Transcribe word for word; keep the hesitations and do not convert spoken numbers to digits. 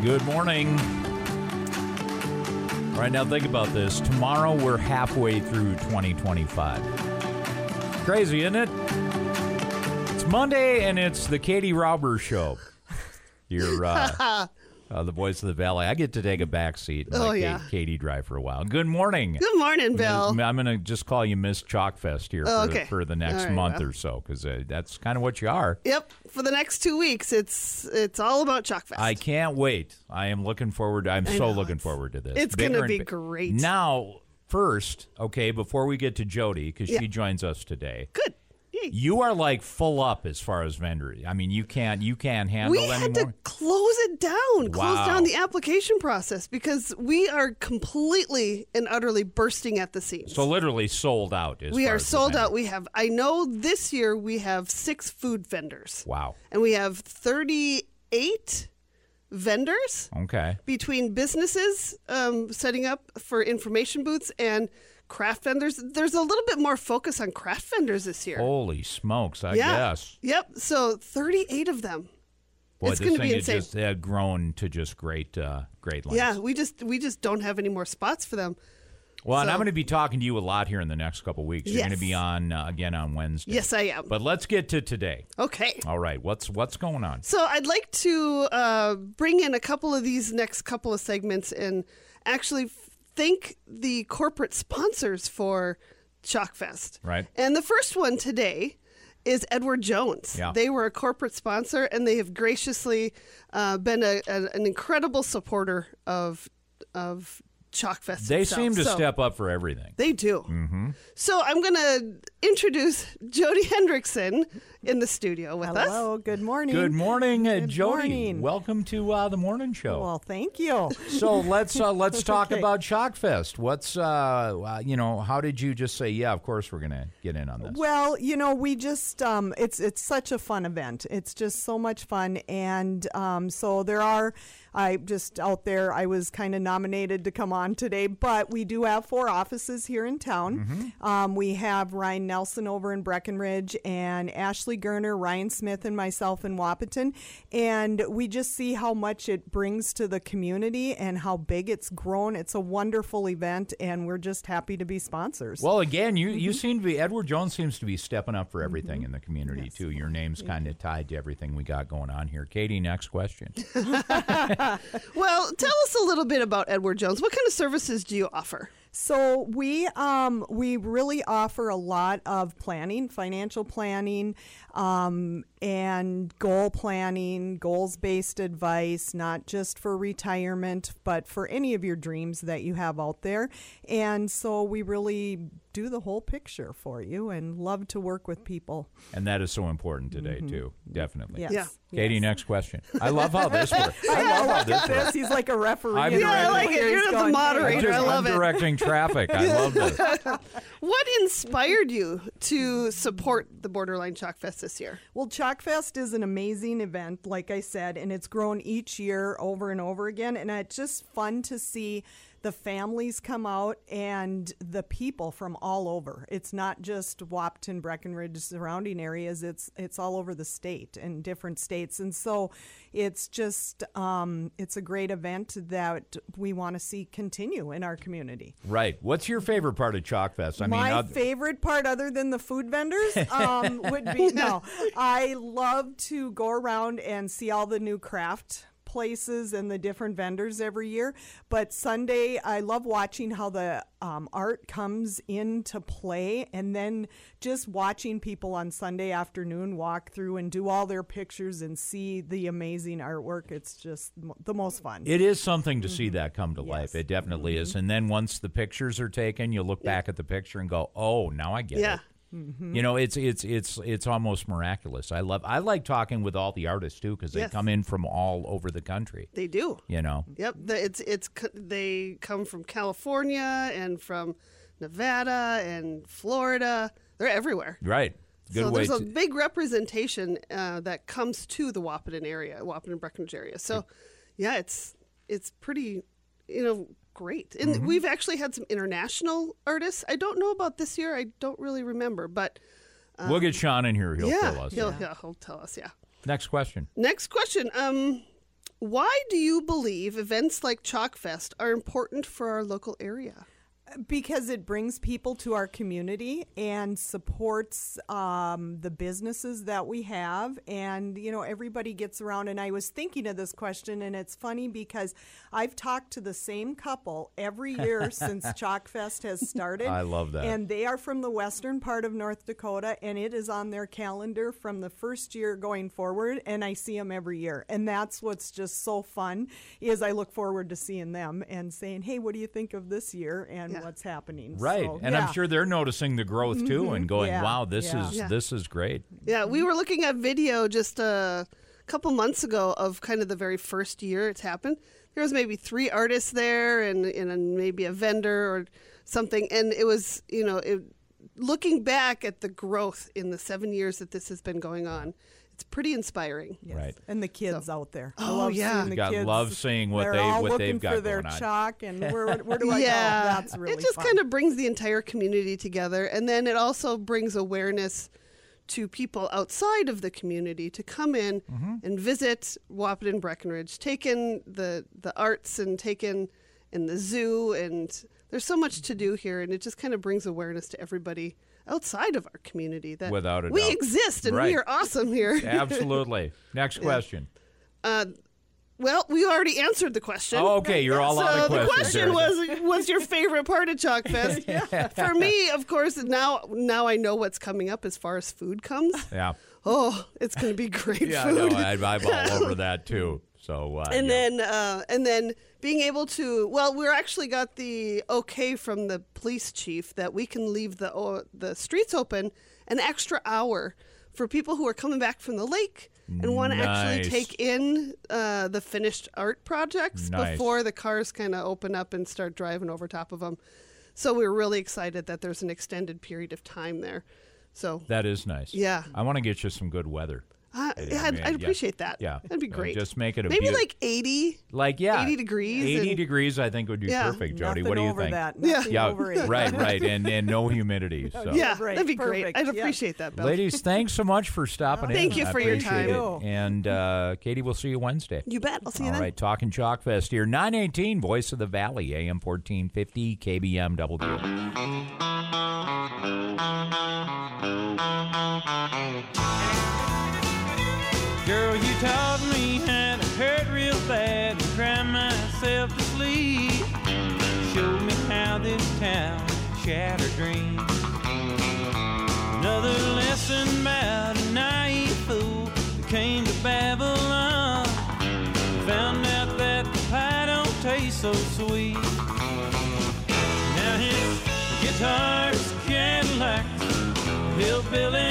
Good morning. All right, now think about this. Tomorrow we're halfway through twenty twenty-five. Crazy, isn't it? It's Monday, and it's the Katie Rauber Show. You're uh, uh, the voice of the valley. I get to take a back seat and Oh, let yeah. Katie, Katie drive for a while. Good morning. Good morning, Bill. I'm going to just call you Miss Chalkfest here Oh, for, okay. for the next All right, month well. or so, because uh, that's kind of what you are. Yep, for the next two weeks, it's it's all about Chalkfest. I can't wait. I am looking forward. I'm I so know, looking it's- forward to this. it's Bigger gonna and be bi- great. Now, first, okay, before we get to Jody, because Yeah. she joins us today, Good. Yay. you are like full up as far as vendor. I mean, you can't you can't handle We had anymore. to close it down, close Wow. down the application process because we are completely and utterly bursting at the seams. So literally sold out. As we far are as the sold out. vendor. We have, I know this year we have six food vendors. Wow. And we have thirty-eight vendors Okay. between businesses um, setting up for information booths and craft vendors. There's a little bit more focus on craft vendors this year. Holy smokes! I yeah. guess. Yep. So thirty-eight of them. Boy, It's this gonna thing be has insane. just uh, grown to just great, uh, great lengths. Yeah, we just we just don't have any more spots for them. Well, and So- I'm going to be talking to you a lot here in the next couple of weeks. You're going to Yes. be on uh, again on Wednesday. Yes, I am. But let's get to today. Okay. All right. What's what's going on? So I'd like to uh, bring in a couple of these next couple of segments and actually thank the corporate sponsors for Chalkfest. Right. And the first one today is Edward Jones. Yeah. They were a corporate sponsor, and they have graciously uh, been a, a, an incredible supporter of of Chalkfest. They itself. seem to So- step up for everything. They do. Mm-hmm. So I'm going to introduce Jody Hendrickson in the studio with us. Hello, good morning. Good morning, uh, Good Jody. morning. Welcome to uh, the morning show. Well, thank you. So let's uh, let's talk Okay. about Chalkfest. What's uh, uh, you know, how did you just say, yeah, of course we're going to get in on this? Well, you know, we just um, it's it's such a fun event. It's just so much fun, and um, so there are. I just out there. I was kind of nominated to come on today, but we do have four offices here in town. Mm-hmm. Um, we have Ryan Nelson over in Breckenridge, and Ashley Gerner, Ryan Smith, and myself in Wapaton, and we just see how much it brings to the community and how big it's grown. It's a wonderful event, and we're just happy to be sponsors. Well, again, you, Mm-hmm. you seem to be, Edward Jones seems to be stepping up for everything in the community, too. Your name's kind of tied to everything we got going on here. Katie, next question. Well, tell us a little bit about Edward Jones. What kind of services do you offer? So we um, we really offer a lot of planning, financial planning, um, and goal planning, goals-based advice, not just for retirement, but for any of your dreams that you have out there. And so we really do the whole picture for you and love to work with people. And that is so important today, too. Definitely. Yes. Yeah. Katie, yes. next question. I love how this works. I I love know, how look this at works. this. He's like a referee. I'm in Yeah, I red. like it. Here You're he's the going, moderator. I'm, I just, love I'm it. directing traffic. I love this. What inspired you to support the Borderline Chalkfest this year? Well, Chalkfest is an amazing event, like I said, and it's grown each year over and over again. And it's just fun to see the families come out and the people from all over. It's not just Wapton, Breckenridge, surrounding areas. It's it's all over the state and different states. And so it's just um, it's a great event that we want to see continue in our community. Right. What's your favorite part of Chalkfest? I mean, My oth- favorite part, other than the food vendors, um, would be no. I love to go around and see all the new craft places and the different vendors every year. But Sunday, I love watching how the um, art comes into play, and then just watching people on Sunday afternoon walk through and do all their pictures and see the amazing artwork. It's just m- the most fun. It is something to see that come to life. Yes. It definitely is. And then once the pictures are taken, you look back at the picture and go, "Oh, now I get Yeah. it." You know, it's it's it's it's almost miraculous. I love I like talking with all the artists too because they Yes. come in from all over the country. They do. You know, Yep, the, it's it's c- they come from California and from Nevada and Florida. They're everywhere. right? Good so way there's to. a big representation uh, that comes to the Wapaton area, Wapaton Breckenridge area. So, yeah, it's it's pretty, you know, great. And Mm-hmm. we've actually had some international artists. I don't know about this year. I don't really remember, but we'll get Sean in here. He'll yeah, tell us. he'll, yeah, he'll tell us. Yeah. Next question. Next question. Um, Why do you believe events like Chalk Fest are important for our local area? Because it brings people to our community and supports um, the businesses that we have. And, you know, everybody gets around. And I was thinking of this question, and it's funny because I've talked to the same couple every year since Chalk Fest has started. I love that. And they are from the western part of North Dakota, and it is on their calendar from the first year going forward. And I see them every year. And that's what's just so fun is I look forward to seeing them and saying, hey, what do you think of this year? And Yeah. what's happening. Right. So, and yeah. I'm sure they're noticing the growth too and going, Yeah. wow, this Yeah. is Yeah. this is great. Yeah, we were looking at video just a couple months ago of kind of the very first year it's happened. There was maybe three artists there and, and maybe a vendor or something. And it was, you know, it, looking back at the growth in the seven years that this has been going on, it's pretty inspiring. Yes. Right. And the kids out there. I Oh, love yeah. seeing the Got- kids. love seeing what They're they- all what looking they've got for their going on. chalk and where where do I yeah, go? That's really it just fun. kind of brings the entire community together, and then it also brings awareness to people outside of the community to come in Mm-hmm. and visit Wahpeton Breckenridge, take in the the arts and take in in the zoo, and there's so much to do here, and it just kind of brings awareness to everybody outside of our community that Without a we doubt. exist and Right. we are awesome here. Absolutely. Next question. Uh, well, we already answered the question. Oh, okay, you're all so out of the questions. question was, what's your favorite part of Chalk Fest? For me, of course, now now I know what's coming up as far as food comes. Yeah. Oh, it's going to be great Yeah, food. no, I, I'm all over that too. So, uh, and yeah. then uh, and then being able to, well, we're actually got the okay from the police chief that we can leave the uh, the streets open an extra hour for people who are coming back from the lake and want to actually Nice. take in uh, the finished art projects Nice. before the cars kind of open up and start driving over top of them. So we're really excited that there's an extended period of time there. So That is nice. Yeah. I want to get you some good weather. uh, Yeah, I'd, yeah, I'd yeah. appreciate that. Yeah. That'd be Uh, great. just make it a maybe beaut- like eighty. Like, yeah. eighty degrees eighty and- degrees, I think, would be Yeah. perfect, Jody. Nothing What do you over think? that. Yeah. Nothing Yeah, over it. right, right, and and no humidity. So. Yeah, Right, that'd be great. perfect, I'd yeah. appreciate that, Bill. Ladies, thanks so much for stopping in. Thank you I for your appreciate time. it. And uh, Katie, we'll see you Wednesday. You bet. I'll see you All then. right, talking Chalk Fest here, nine eighteen, Voice of the Valley, A M fourteen fifty, K B M W. Girl, you taught me how to hurt real bad and cry myself to sleep. Showed me how this town shattered dreams. Another lesson about a naive fool that came to Babylon. Found out that the pie don't taste so sweet. Now his guitar's Cadillacs, hillbilly